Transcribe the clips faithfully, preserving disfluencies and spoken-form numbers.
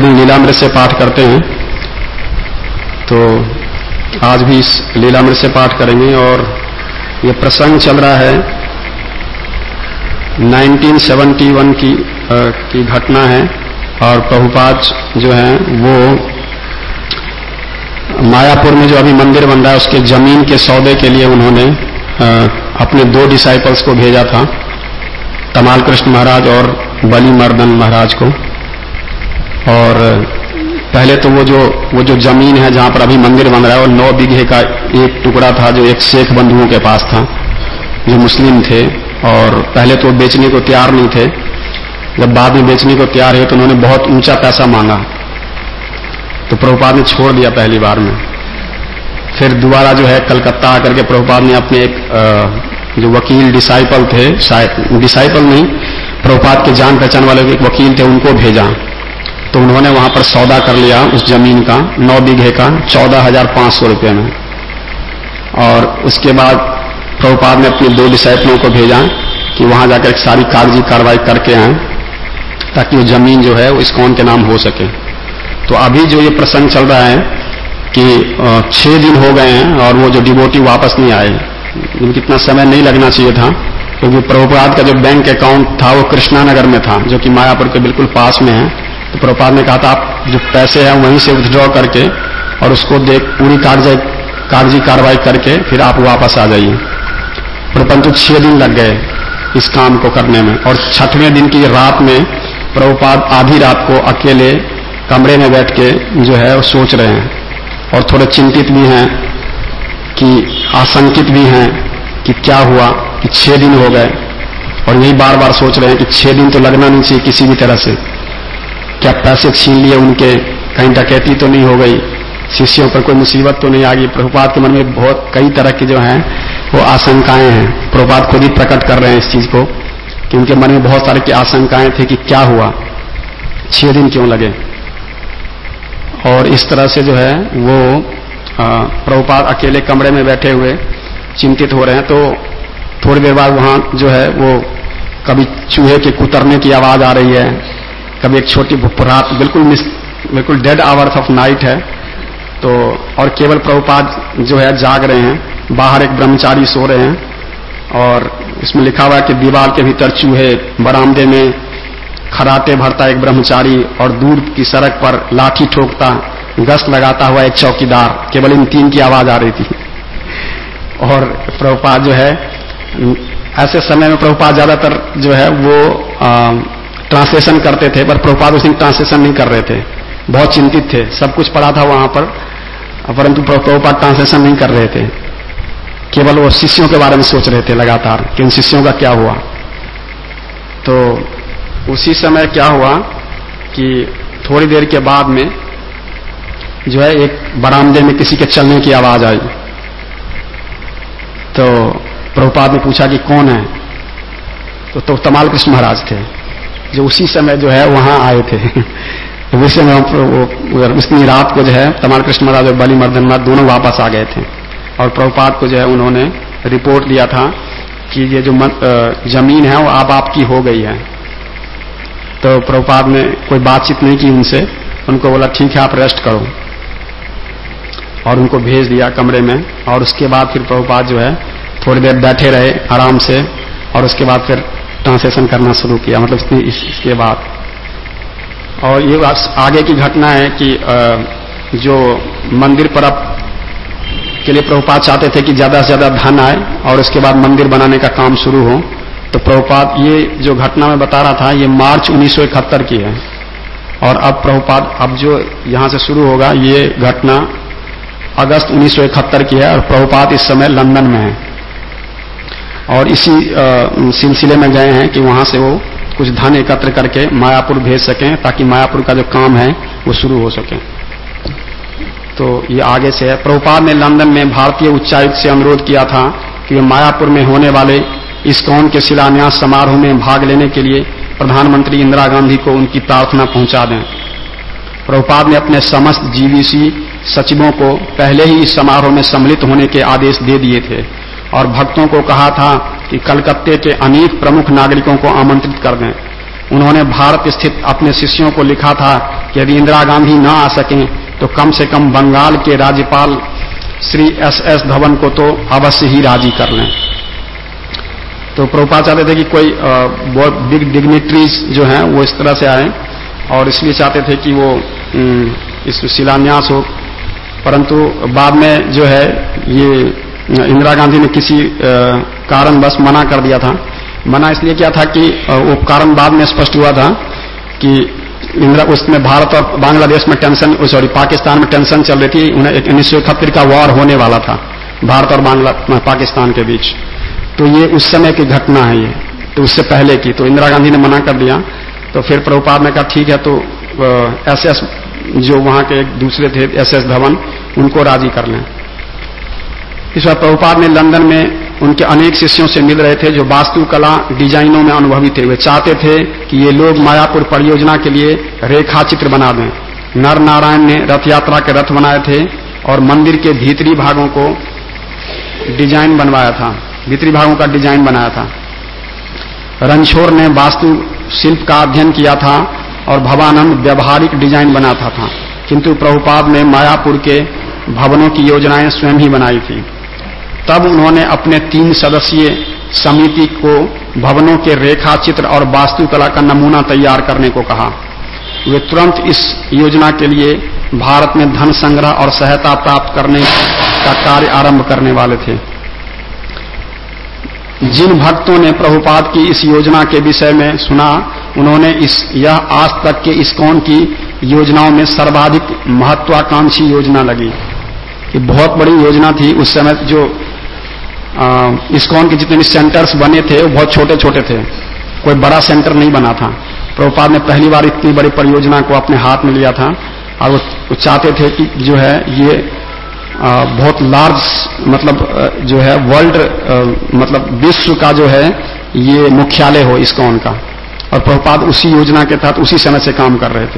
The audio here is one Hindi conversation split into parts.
दिन लीलामृत से पाठ करते हैं, तो आज भी इस लीलामृत से पाठ करेंगे। और ये प्रसंग चल रहा है उन्नीस सौ इकहत्तर की आ, की घटना है। और प्रभुपाद जो है वो मायापुर में जो अभी मंदिर बन रहा है उसके जमीन के सौदे के लिए उन्होंने आ, अपने दो डिसाइपल्स को भेजा था, तमाल कृष्ण महाराज और बली मर्दन महाराज को। और पहले तो वो जो वो जो जमीन है जहां पर अभी मंदिर बन रहा है वो नौ बीघे का एक टुकड़ा था जो एक शेख बंधुओं के पास था जो मुस्लिम थे। और पहले तो वो बेचने को तैयार नहीं थे, जब बाद में बेचने को तैयार है तो उन्होंने बहुत ऊंचा पैसा मांगा, तो प्रभुपाद ने छोड़ दिया पहली बार में। फिर दोबारा जो है कलकत्ता आकर के प्रभुपाद ने अपने एक जो वकील डिसाइपल थे, शायद डिसाइपल नहीं, प्रभुपाद के जान पहचान वाले एक वकील थे, उनको भेजा। तो उन्होंने वहां पर सौदा कर लिया उस जमीन का, नौ बीघे का, चौदह हजार पांच सौ रुपये में। और उसके बाद प्रभुपाद ने अपने दो डिसाइपलों को भेजा कि वहां जाकर एक सारी कागजी कार्रवाई करके आए ताकि वो जमीन जो है वो इस्कॉन के नाम हो सके। तो अभी जो ये प्रसंग चल रहा है कि छह दिन हो गए हैं और वो जो डिवोटी वापस नहीं आए, उनको इतना समय नहीं लगना चाहिए था, क्योंकि प्रभुपाद का जो बैंक अकाउंट था वो कृष्णानगर में था जो कि मायापुर के बिल्कुल पास में है। तो प्रभुपाद ने कहा था आप जो पैसे हैं वहीं से विथड्रॉ करके और उसको देख पूरी कागजी कागजी कार्रवाई करके फिर आप वापस आ जाइए। परंतु छह दिन लग गए इस काम को करने में। और छठवें दिन की रात में प्रभुपाद आधी रात को अकेले कमरे में बैठ के जो है वो सोच रहे हैं और थोड़े चिंतित भी हैं कि आशंकित भी हैं कि क्या हुआ कि छह दिन हो गए। और यही बार बार सोच रहे हैं कि छह दिन तो लगना नहीं चाहिए किसी भी तरह से, क्या पैसे छीन लिए उनके, कहीं डकैती तो नहीं हो गई, शिष्यों पर कोई मुसीबत तो नहीं आ गई। प्रभुपाद के मन में बहुत कई तरह की जो हैं वो आशंकाएं हैं। प्रभुपाद खुद ही प्रकट कर रहे हैं इस चीज को कि उनके मन में बहुत सारी की आशंकाएं थी कि क्या हुआ, छह दिन क्यों लगे। और इस तरह से जो है वो प्रभुपाद अकेले कमरे में बैठे हुए चिंतित हो रहे हैं। तो थोड़ी देर बाद वहां जो है वो कभी चूहे के कुतरने की आवाज आ रही है, कभी एक छोटी रात बिल्कुल मिस बिल्कुल डेड आवर्स ऑफ नाइट है। तो और केवल प्रभुपाद जो है जाग रहे हैं, बाहर एक ब्रह्मचारी सो रहे हैं। और इसमें लिखा हुआ है कि दीवार के भीतर चूहे, बरामदे में खराटे भरता एक ब्रह्मचारी और दूर की सड़क पर लाठी ठोकता गश्त लगाता हुआ एक चौकीदार। केवल इन तीन की आवाज आ रही थी। और प्रभुपाद जो है ऐसे समय में प्रभुपाद ज्यादातर जो है वो ट्रांसलेशन करते थे, पर प्रभुपाद उस दिन ट्रांसलेशन नहीं कर रहे थे, बहुत चिंतित थे। सब कुछ पढ़ा था वहां पर, परंतु प्रभुपाद ट्रांसलेशन नहीं कर रहे थे, केवल वो शिष्यों के बारे में सोच रहे थे लगातार कि उन शिष्यों का क्या हुआ। तो उसी समय क्या हुआ कि थोड़ी देर के बाद में जो है एक बरामदे में किसी के चलने की आवाज आई। तो प्रभुपाद ने पूछा कि कौन है, तो, तो तमाल कृष्ण महाराज थे जो उसी समय जो है वहां आए थे। विषय में उतनी रात को जो है तमाल कृष्ण महाराज और बली मर्दन महाराज दोनों वापस आ गए थे। और प्रभुपाद को जो है उन्होंने रिपोर्ट दिया था कि ये जो जमीन है वो अब आपकी हो गई है। तो प्रभुपाद ने कोई बातचीत नहीं की उनसे, उनको बोला ठीक है आप रेस्ट करो, और उनको भेज दिया कमरे में। और उसके बाद फिर प्रभुपाद जो है थोड़ी देर बैठे रहे आराम से, और उसके बाद फिर ट्रांसलेशन करना शुरू किया, मतलब इसके बाद। और ये आगे की घटना है कि जो मंदिर पर अब के लिए प्रभुपाद चाहते थे कि ज्यादा से ज्यादा धन आए और उसके बाद मंदिर बनाने का काम शुरू हो। तो प्रभुपाद ये जो घटना मैं बता रहा था ये मार्च उन्नीस सौ इकहत्तर की है, और अब प्रभुपाद अब जो यहां से शुरू होगा ये घटना अगस्त उन्नीस सौ इकहत्तर की है। और प्रभुपाद इस समय लंदन में है और इसी सिलसिले में गए हैं कि वहां से वो कुछ धन एकत्र करके मायापुर भेज सकें ताकि मायापुर का जो काम है वो शुरू हो सके। तो ये आगे से है। प्रभुपाद ने लंदन में भारतीय उच्चायुक्त से अनुरोध किया था कि वे मायापुर में होने वाले इस्कॉन के शिलान्यास समारोह में भाग लेने के लिए प्रधानमंत्री इंदिरा गांधी को उनकी प्रार्थना पहुंचा दें। प्रभुपाद ने अपने समस्त जीवीसी सचिवों को पहले ही इस समारोह में सम्मिलित होने के आदेश दे दिए थे और भक्तों को कहा था कि कलकत्ते के अनेक प्रमुख नागरिकों को आमंत्रित कर दें। उन्होंने भारत स्थित अपने शिष्यों को लिखा था कि यदि इंदिरा गांधी न आ सकें तो कम से कम बंगाल के राज्यपाल श्री एस एस धवन को तो अवश्य ही राजी कर लें। तो प्रभुपाद चाहते थे कि कोई बहुत बिग डिग्निटरीज जो हैं वो इस तरह से आए, और इसलिए चाहते थे कि वो इस शिलान्यास हो, परंतु बाद में जो है ये इंदिरा गांधी ने किसी कारणवश मना कर दिया था। मना इसलिए किया था कि वो कारण बाद में स्पष्ट हुआ था कि इंदिरा उसमें भारत और बांग्लादेश में टेंशन, सॉरी पाकिस्तान में टेंशन चल रही थी। उन्हें उन्नीस सौ इकहत्तर का वॉर होने वाला था भारत और बांग्ला पाकिस्तान के बीच। तो ये उस समय की घटना है, ये तो उससे पहले की। तो इंदिरा गांधी ने मना कर दिया। तो फिर प्रभुपाद ने कहा ठीक है, तो एस एस जो वहां के एक दूसरे थे एस एस धवन, उनको राजी कर लें। इस बार प्रभुपाद ने लंदन में उनके अनेक शिष्यों से मिल रहे थे जो वास्तुकला डिजाइनों में अनुभवी थे। वे चाहते थे कि ये लोग मायापुर परियोजना के लिए रेखा चित्र बना दें। नर नारायण ने रथ यात्रा के रथ बनाए थे और मंदिर के भीतरी भागों को डिजाइन बनवाया था, भीतरी भागों का डिजाइन बनाया था। रणछोड़ ने वास्तु शिल्प का अध्ययन किया था और भवानंद व्यवहारिक डिजाइन बनाता था, किंतु प्रभुपाद ने मायापुर के भवनों की योजनाएं स्वयं ही बनाई थी। तब उन्होंने अपने तीन सदस्यीय समिति को भवनों के रेखा चित्र और वास्तुकला का नमूना तैयार करने को कहा। वे तुरंत इस योजना के लिए भारत में धन संग्रह और सहायता प्राप्त करने का कार्य आरंभ करने वाले थे। जिन भक्तों ने प्रभुपाद की इस योजना के विषय में सुना, उन्होंने इस यह आज तक के इस्कॉन की योजनाओं में सर्वाधिक महत्वाकांक्षी योजना लगी। कि बहुत बड़ी योजना थी उस समय। जो इस्कॉन के जितने भी सेंटर्स बने थे वो बहुत छोटे छोटे थे, कोई बड़ा सेंटर नहीं बना था। प्रभुपाद ने पहली बार इतनी बड़ी परियोजना को अपने हाथ में लिया था और वो चाहते थे कि जो है ये आ, बहुत लार्ज मतलब जो है वर्ल्ड मतलब विश्व का जो है ये मुख्यालय हो इस्कॉन का, और प्रभुपाद उसी योजना के तहत उसी समय से काम कर रहे थे।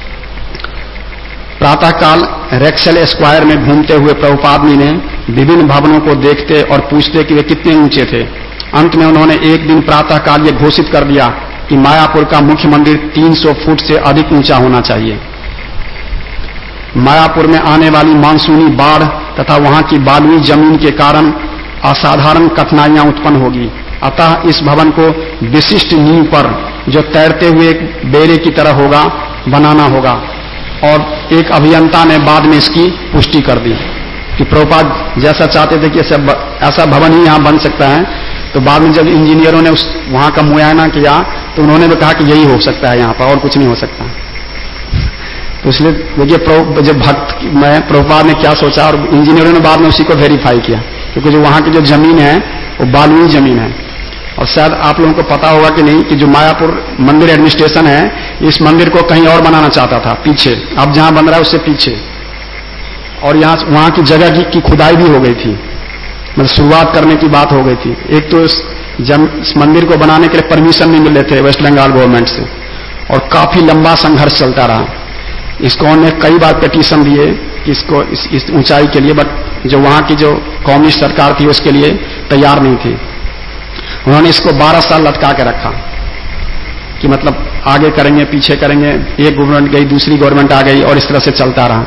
प्रातःकाल रेक्सल स्क्वायर में घूमते हुए प्रभुपाद जी ने विभिन्न भवनों को देखते और पूछते कि वे कितने ऊंचे थे। अंत में उन्होंने एक दिन प्रातःकाल ये घोषित कर दिया कि मायापुर का मुख्य मंदिर तीन सौ फुट से अधिक ऊंचा होना चाहिए। मायापुर में आने वाली मानसूनी बाढ़ तथा वहां की बालुई जमीन के कारण असाधारण कठिनाइयां उत्पन्न होगी, अतः इस भवन को विशिष्ट नींव पर जो तैरते हुए एक बेड़े की तरह होगा बनाना होगा। और एक अभियंता ने बाद में इसकी पुष्टि कर दी कि प्रभुपाद जैसा चाहते थे कि ऐसा भवन ही यहां बन सकता है। तो बाद में जब इंजीनियरों ने उस वहां का मुआयना किया तो उन्होंने भी कहा कि यही हो सकता है यहां पर, और कुछ नहीं हो सकता। तो इसलिए देखिए जब भक्त में प्रभुपाद ने क्या सोचा, और इंजीनियरों ने बाद में उसी को वेरीफाई किया, क्योंकि जो वहां की जो जमीन है वो बालुई जमीन है। और शायद आप लोगों को पता होगा कि नहीं कि जो मायापुर मंदिर एडमिनिस्ट्रेशन है, इस मंदिर को कहीं और बनाना चाहता था पीछे, अब जहां बन रहा है उससे पीछे, और यहाँ वहां की जगह की, की खुदाई भी हो गई थी, मतलब शुरुआत करने की बात हो गई थी। एक तो इस, इस मंदिर को बनाने के लिए परमिशन नहीं मिल रहे थे वेस्ट बंगाल गवर्नमेंट से, और काफी लंबा संघर्ष चलता रहा। इस्कॉन ने कई बार पिटीशन दिए कि इसको इस, इस ऊंचाई के लिए, बट जो वहां की जो कम्युनिस्ट सरकार थी उसके लिए तैयार नहीं थी। उन्होंने इसको बारह साल लटका के रखा कि मतलब आगे करेंगे पीछे करेंगे, एक गवर्नमेंट गई दूसरी गवर्नमेंट आ गई और इस तरह से चलता रहा।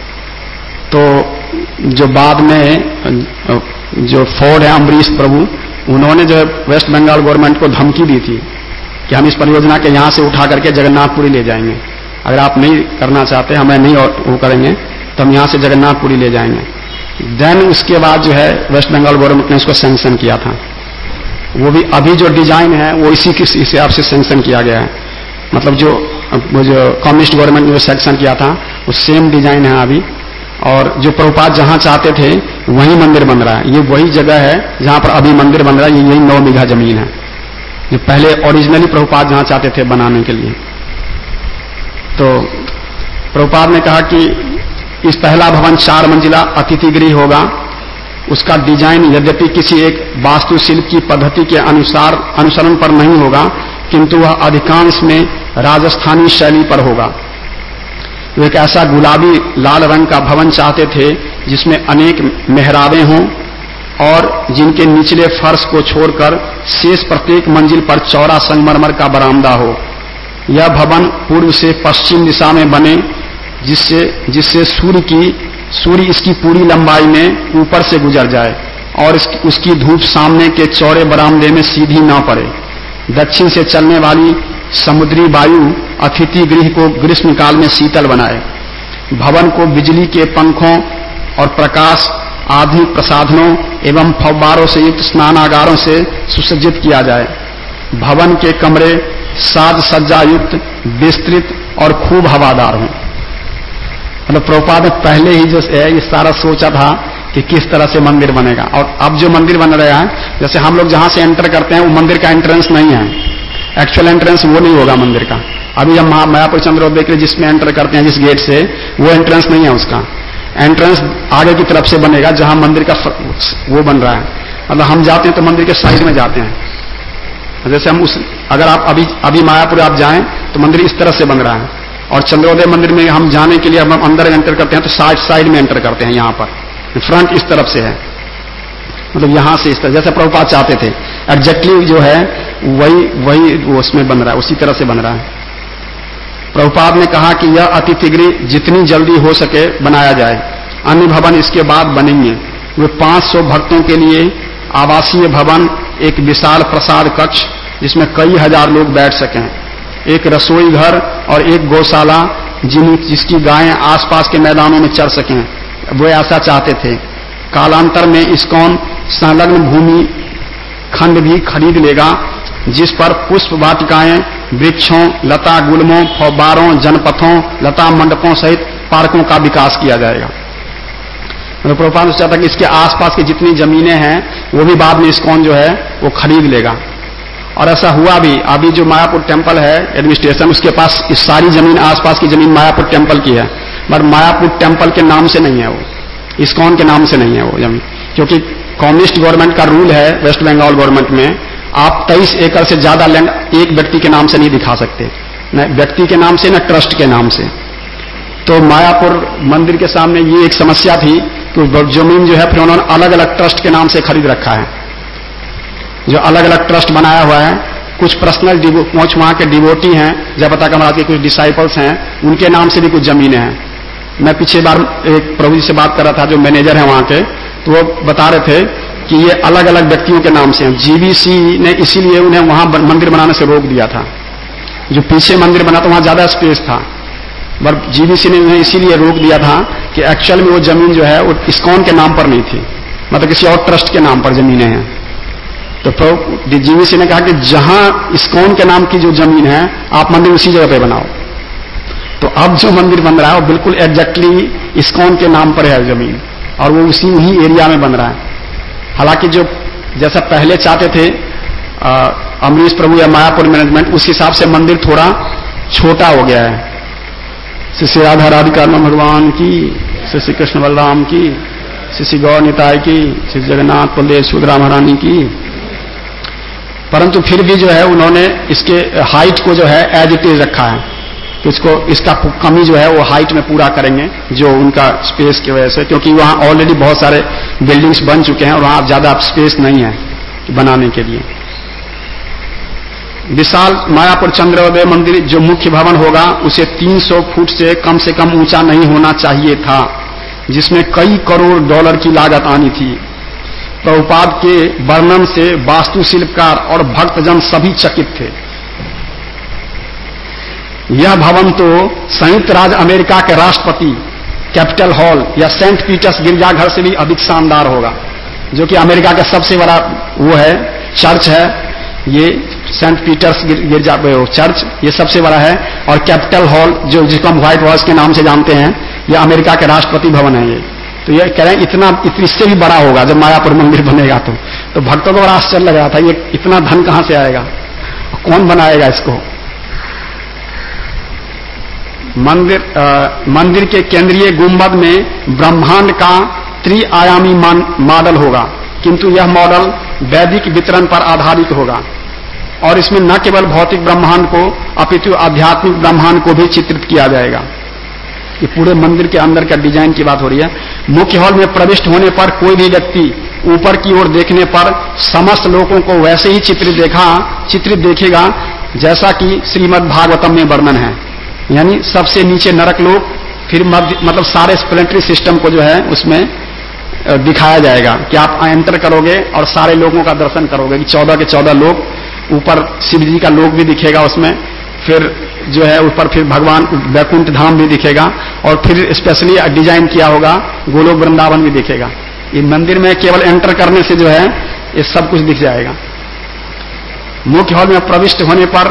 तो जो बाद में जो फोर्ड है अम्बरीश प्रभु, उन्होंने जो वेस्ट बंगाल गवर्नमेंट को धमकी दी थी कि हम इस परियोजना के यहां से उठा करके जगन्नाथपुरी ले जाएंगे, अगर आप नहीं करना चाहते, हमें नहीं वो करेंगे तो हम यहां से जगन्नाथपुरी ले जाएंगे। देन उसके बाद जो है वेस्ट बंगाल गवर्नमेंट ने उसको सैंक्शन किया था। वो भी अभी जो डिजाइन है वो इसी के हिसाब से सैंक्शन किया गया है, मतलब जो वो जो कम्युनिस्ट गवर्नमेंट ने जो सैंक्शन किया था वो सेम डिजाइन है अभी। और जो प्रभुपाद जहां चाहते थे वही मंदिर बन रहा है। ये वही जगह है जहां पर अभी मंदिर बन रहा है, ये यही नौ बीघा जमीन है जो पहले ओरिजिनली प्रभुपाद जहां चाहते थे बनाने के लिए। तो प्रभुपाद ने कहा कि इस पहला भवन चार मंजिला अतिथि गृह होगा। उसका डिजाइन यद्यपि किसी एक वास्तुशिल्प की पद्धति के अनुसार अनुसरण पर नहीं होगा, किंतु वह अधिकांश में राजस्थानी शैली पर होगा। वो एक ऐसा गुलाबी लाल रंग का भवन चाहते थे जिसमें अनेक मेहराबें हों और जिनके निचले फर्श को छोड़कर शेष प्रत्येक मंजिल पर चौड़ा संगमरमर का बरामदा हो यह भवन पूर्व से पश्चिम दिशा में बने, जिससे जिससे सूर्य की सूर्य इसकी पूरी लंबाई में ऊपर से गुजर जाए और इस, उसकी धूप सामने के चौड़े बरामदे में सीधी न पड़े। दक्षिण से चलने वाली समुद्री वायु अतिथि गृह को ग्रीष्म काल में शीतल बनाए। भवन को बिजली के पंखों और प्रकाश आधुनिक प्रसाधनों एवं फव्वारों से युक्त स्नानागारों से सुसज्जित किया जाए। भवन के कमरे साज सज्जा युक्त, विस्तृत और खूब हवादार हों। मतलब प्रभुपाद ने पहले ही जो है ये सारा सोचा था कि किस तरह से मंदिर बनेगा, और अब जो मंदिर बन रहा है, जैसे हम लोग जहां से एंटर करते हैं वो मंदिर का एंट्रेंस नहीं है, एक्चुअल एंट्रेंस वो नहीं होगा मंदिर का। अभी हम मायापुर चंद्रोदय के जिसमें एंटर करते हैं जिस गेट से, वो एंट्रेंस नहीं है, उसका एंट्रेंस आगे की तरफ से बनेगा जहां मंदिर का वो बन रहा है। मतलब हम जाते हैं तो मंदिर के साइड में जाते हैं। जैसे हम उस अगर आप अभी अभी मायापुर आप जाएं तो मंदिर इस तरह से बन रहा है, और चंद्रोदय मंदिर में हम जाने के लिए हम अंदर एंटर करते हैं तो साइड साइड में एंटर करते हैं। यहां पर फ्रंट इस तरफ से है, मतलब यहां से इस तरह जैसे प्रभुपाद चाहते थे एग्जैक्टली जो है वही वही वो उसमें बन रहा है, उसी तरह से बन रहा है। प्रभुपाद ने कहा कि यह अतिथि गृह जितनी जल्दी हो सके बनाया जाए। अन्य भवन इसके बाद बनेंगे। वे पांच सौ भक्तों के लिए आवासीय भवन, एक विशाल प्रसाद कक्ष जिसमें कई हजार लोग बैठ सकें, एक रसोई घर और एक गौशाला जिन जिसकी गायें आसपास के मैदानों में चर सकें, वो ऐसा चाहते थे। कालांतर में इस्कॉन संलग्न भूमि खंड भी खरीद लेगा, जिस पर पुष्प वाटिकाएं, वृक्षों, लता गुल्मों, फव्वारों, जनपथों, लता मंडपों सहित पार्कों का विकास किया जाएगा। तो प्रभुपाद ने चाहता कि इसके आसपास की जितनी जमीनें हैं वो भी बाद में इस्कॉन जो है वो खरीद लेगा, और ऐसा हुआ भी। अभी जो मायापुर टेम्पल है एडमिनिस्ट्रेशन, उसके पास इस सारी जमीन आसपास की जमीन मायापुर टेम्पल की है, बट मायापुर टेम्पल के नाम से नहीं है, वो इस्कॉन के नाम से नहीं है वो जमीन, क्योंकि कम्युनिस्ट गवर्नमेंट का रूल है वेस्ट बंगाल गवर्नमेंट में, आप तेईस एकड़ से ज्यादा लैंड एक व्यक्ति के नाम से नहीं दिखा सकते, न व्यक्ति के नाम से न ट्रस्ट के नाम से। तो मायापुर मंदिर के सामने ये एक समस्या थी कि जमीन जो है फिर उन्होंने अलग अलग ट्रस्ट के नाम से खरीद रखा है, जो अलग अलग ट्रस्ट बनाया हुआ है। कुछ पर्सनल कुछ वहां के डिवोटी हैं, जयप्रताप महाराज के कुछ डिसाइपल्स हैं, उनके नाम से भी कुछ जमीनें हैं। मैं पिछले बार एक प्रभु जी से बात कर रहा था जो मैनेजर है वहां के, तो वो बता रहे थे कि ये अलग अलग व्यक्तियों के नाम से हैं। जीवीसी ने इसीलिए उन्हें वहां मंदिर बनाने से रोक दिया था। जो पीछे मंदिर बना था वहां ज्यादा स्पेस था, बट जीवीसी ने उन्हें इसीलिए रोक दिया था कि एक्चुअल में वो जमीन जो है वो इस्कॉन के नाम पर नहीं थी, मतलब किसी और ट्रस्ट के नाम पर जमीनें हैं। तो जीवीसी ने कहा कि जहां इस्कॉन के नाम की जो जमीन है आप मंदिर उसी जगह पे बनाओ। तो अब जो मंदिर बन रहा है वो बिल्कुल एग्जैक्टली इस्कॉन के नाम पर है जमीन, और वो उसी ही एरिया में बन रहा है। हालांकि जो जैसा पहले चाहते थे अमरीश प्रभु या मायापुर मैनेजमेंट, उस हिसाब से मंदिर थोड़ा छोटा हो गया है। श्री श्री राधा राधिका भगवान की, श्री श्री कृष्ण बलराम की, श्री श्री गौर निताय की, श्री जगन्नाथ बलदेव सुभद्रा महारानी की। परंतु फिर भी जो है उन्होंने इसके हाइट को जो है एज इट इज रखा है, तो इसको इसका कमी जो है वो हाइट में पूरा करेंगे जो उनका स्पेस की वजह से, क्योंकि वहां ऑलरेडी बहुत सारे बिल्डिंग्स बन चुके हैं और वहां ज्यादा स्पेस नहीं है बनाने के लिए। विशाल मायापुर चंद्रोदय मंदिर जो मुख्य भवन होगा उसे तीन सौ फुट से कम से कम ऊंचा नहीं होना चाहिए था, जिसमें कई करोड़ डॉलर की लागत आनी थी। प्रभुपाद के वर्णन से वास्तुशिल्पकार और भक्तजन सभी चकित थे। यह भवन तो संयुक्त राज्य अमेरिका के राष्ट्रपति कैपिटल हॉल या सेंट पीटर्स गिरजाघर से भी अधिक शानदार होगा, जो कि अमेरिका का सबसे बड़ा वो है चर्च है। ये सेंट पीटर्स गिरजा चर्च ये सबसे बड़ा है, और कैपिटल हॉल जो जिसको हम व्हाइट हाउस के नाम से जानते हैं, यह अमेरिका के राष्ट्रपति भवन है। ये तो ये कह रहे हैं इतना इससे भी बड़ा होगा जब मायापुर मंदिर बनेगा। तो तो भक्तों को बड़ा आश्चर्य लग रहा था, ये इतना धन कहां से आएगा, कौन बनाएगा इसको। मंदिर आ, मंदिर के केंद्रीय गुंबद में ब्रह्मांड का त्रिआयामी मॉडल होगा, किंतु यह मॉडल वैदिक वितरण पर आधारित होगा, और इसमें न केवल भौतिक ब्रह्मांड को अपितु आध्यात्मिक ब्रह्मांड को भी चित्रित किया जाएगा। ये पूरे मंदिर के अंदर का डिजाइन की बात हो रही है। मुख्य हॉल में प्रविष्ट होने पर कोई भी व्यक्ति ऊपर की ओर देखने पर समस्त लोगों को वैसे ही चित्रित देखा चित्रित देखेगा जैसा कि श्रीमद् भागवतम में वर्णन है। यानी सबसे नीचे नरक लोक, फिर मध्य, मतलब सारे प्लेनेटरी सिस्टम को जो है उसमें दिखाया जाएगा कि आप एंटर करोगे और सारे लोगों का दर्शन करोगे कि चौदह के चौदह लोग, ऊपर शिव जी का लोक भी दिखेगा उसमें, फिर जो है ऊपर फिर भगवान वैकुंठ धाम भी दिखेगा, और फिर स्पेशली डिजाइन किया होगा गोलोक वृंदावन भी दिखेगा। ये मंदिर में केवल एंटर करने से जो है ये सब कुछ दिख जाएगा। मुख्य हॉल में प्रविष्ट होने पर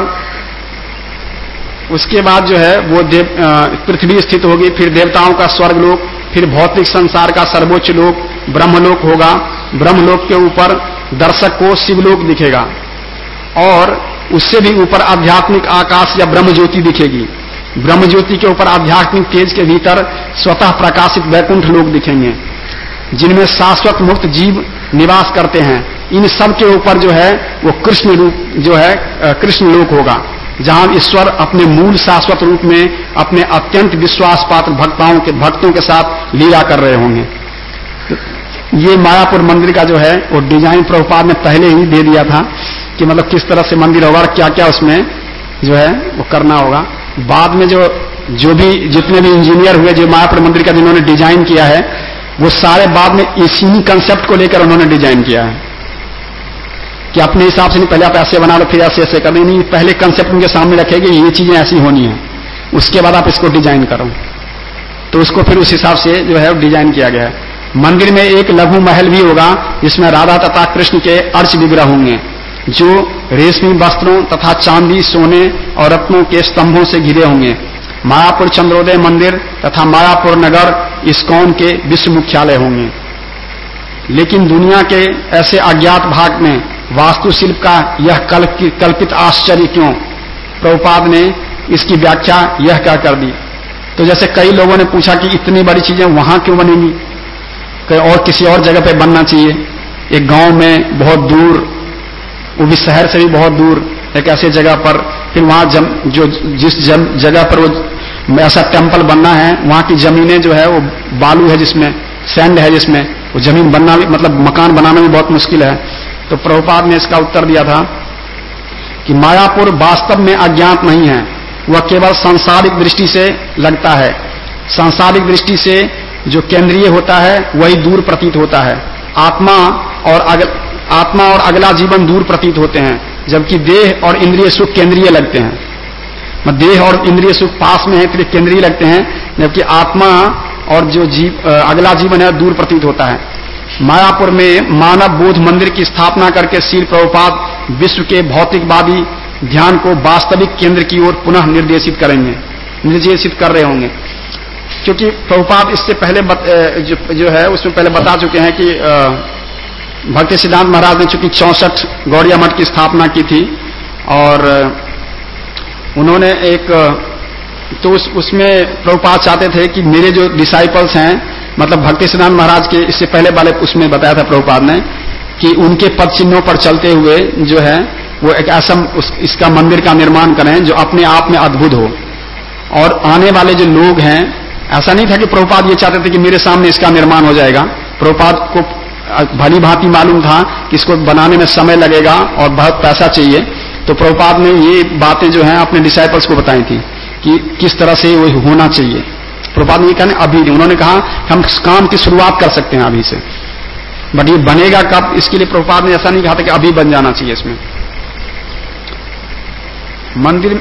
उसके बाद जो है वो देव पृथ्वी स्थित होगी, फिर देवताओं का स्वर्ग लोक, फिर भौतिक संसार का सर्वोच्च लोक ब्रह्मलोक होगा। ब्रह्मलोक के ऊपर दर्शक को शिवलोक दिखेगा, और उससे भी ऊपर आध्यात्मिक आकाश या ब्रह्म ज्योति दिखेगी। ब्रह्म ज्योति के ऊपर आध्यात्मिक तेज के भीतर स्वतः प्रकाशित वैकुंठ लोक दिखेंगे, जिनमें शाश्वत मुक्त जीव निवास करते हैं। इन सब के ऊपर जो है वो कृष्ण रूप जो है कृष्ण लोक होगा, जहां ईश्वर अपने मूल शाश्वत रूप में अपने अत्यंत विश्वास पात्र भक्ताओं के भक्तों के साथ लीला कर रहे होंगे। ये मायापुर मंदिर का जो है वो डिजाइन प्रभुपाद ने पहले ही दे दिया था कि मतलब किस तरह से मंदिर होगा और क्या क्या उसमें जो है वो करना होगा। बाद में जो जो भी जितने भी इंजीनियर हुए जो मायापुर मंदिर का जिन्होंने डिजाइन किया है, वो सारे बाद में इसी कंसेप्ट को लेकर उन्होंने डिजाइन किया है कि अपने हिसाब से नहीं, पहले आप ऐसे बना लो फिर ऐसे ऐसे कर, नहीं, पहले कंसेप्ट उनके सामने रखेंगे ये चीजें ऐसी होनी है, उसके बाद आप इसको डिजाइन करो। तो उसको फिर उस हिसाब से जो है डिजाइन किया गया है। मंदिर में एक लघु महल भी होगा, जिसमें राधा तथा कृष्ण के अर्च विग्रह होंगे, जो रेशमी वस्त्रों तथा चांदी, सोने और रत्नों के स्तंभों से घिरे होंगे। मायापुर चंद्रोदय मंदिर तथा मायापुर नगर इस्कॉन के विश्व मुख्यालय होंगे। लेकिन दुनिया के ऐसे अज्ञात भाग में वास्तुशिल्प का यह कल्पित आश्चर्य क्यों? प्रभुपाद ने इसकी व्याख्या यह क्या कर दी। तो जैसे कई लोगों ने पूछा कि इतनी बड़ी चीजें वहां क्यों बनेंगी, और किसी और जगह पे बनना चाहिए, एक गांव में बहुत दूर, वो भी शहर से भी बहुत दूर एक ऐसे जगह पर, फिर वहां जम, जो जिस जगह पर वो ऐसा टेम्पल बनना है वहां की जमीनें जो है वो बालू है, जिसमें सैंड है, जिसमें वो जमीन बनना भी मतलब मकान बनाना भी बहुत मुश्किल है। तो प्रभुपाद ने इसका उत्तर दिया था कि मायापुर वास्तव में अज्ञात नहीं है, वह केवल सांसारिक दृष्टि से लगता है। सांसारिक दृष्टि से जो केंद्रीय होता है वही दूर प्रतीत होता है। आत्मा और अगल, आत्मा और अगला जीवन दूर प्रतीत होते हैं, जबकि देह और इंद्रिय सुख केंद्रीय लगते हैं। देह और इंद्रिय सुख पास में है इसलिए केंद्रीय लगते हैं, जबकि आत्मा और जो जीव अगला जीवन है दूर प्रतीत होता है। मायापुर में मानव बोध मंदिर की स्थापना करके श्रील प्रभुपाद विश्व के भौतिकवादी ध्यान को वास्तविक केंद्र की ओर पुनः निर्देशित करेंगे, निर्देशित कर रहे होंगे। क्योंकि प्रभुपाद इससे पहले बत, जो, जो है उसमें पहले बता चुके हैं कि भक्ति सिद्धांत महाराज ने चूंकि चौसठ गौड़िया मठ की स्थापना की थी, और उन्होंने एक तो उस, उसमें प्रभुपाद चाहते थे कि मेरे जो डिसाइपल्स हैं, मतलब भक्ति सिद्धांत महाराज के इससे पहले वाले उसमें बताया था प्रभुपाद ने कि उनके पद चिन्हों पर चलते हुए जो है वो एक ऐसा इसका मंदिर का निर्माण करें जो अपने आप में अद्भुत हो, और आने वाले जो लोग हैं, ऐसा नहीं था कि प्रभुपाद ये चाहते थे कि मेरे सामने इसका निर्माण हो जाएगा। प्रभुपाद को भली भांति मालूम था कि इसको बनाने में समय लगेगा और बहुत पैसा चाहिए। तो प्रभुपाद ने ये बातें जो हैं अपने डिसाइपल्स को बताई थी कि किस तरह से वो होना चाहिए। प्रभुपाद ने ये कहने अभी उन्होंने कहा हम काम की शुरुआत कर सकते हैं अभी से, बट ये बनेगा कब, इसके लिए प्रभुपाद ने ऐसा नहीं कहा था कि अभी बन जाना चाहिए। इसमें मंदिर